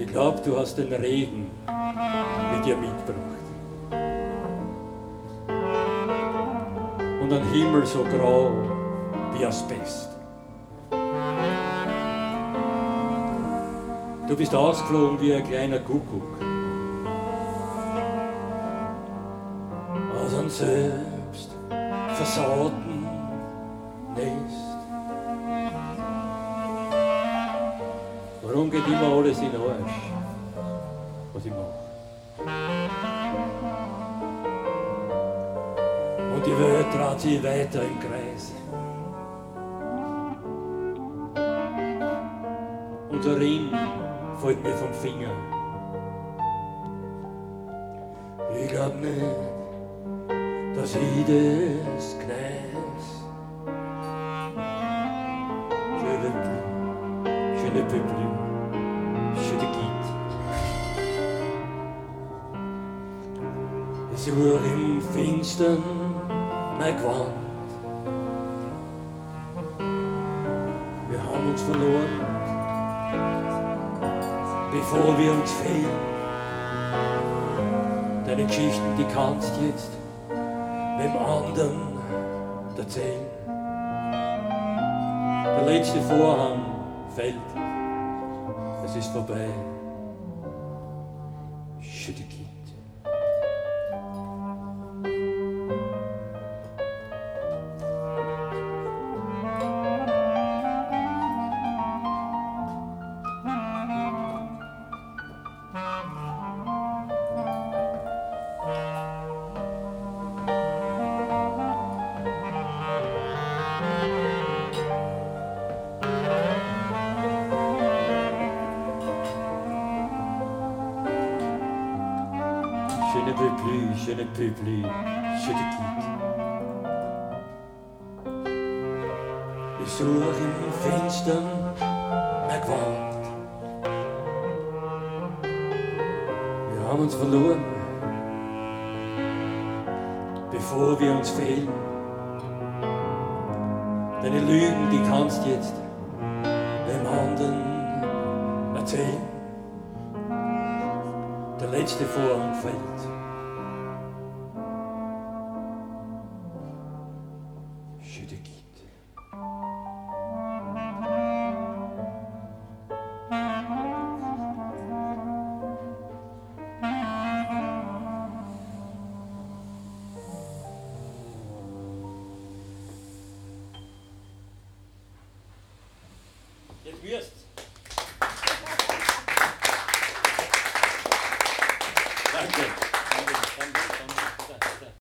Ich glaube, du hast den Regen mit dir mitgebracht. Und einen Himmel so grau wie Asbest. Du bist ausgeflogen wie ein kleiner Kuckuck. Aus einem selbst versauten Nest. Warum geht immer alles in den Arsch, was ich mache? Und die Welt dreht sich weiter im Kreis. Und der Ring fällt mir vom Finger. Ich glaub nicht, dass ich das Gneis. Je ne peux plus, je te quitte. Ich suche im Finstern mein Gewand. Wir haben uns verloren, bevor wir uns fehlen. Deine Geschichten, die kannst jetzt dem anderen erzählen. Der letzte Vorhang fällt, es ist vorbei. Je te quitte. Je ne peux plus, je ne peux plus, je te quitte. Ich suche im Finstern mein Gewand. Wir haben uns verloren, bevor wir uns fehlen. Deine Lügen, die kannst jetzt dem anderen erzählen. Der letzte Vorhang fällt. Je te quitte. Jetzt wirst's. Danke.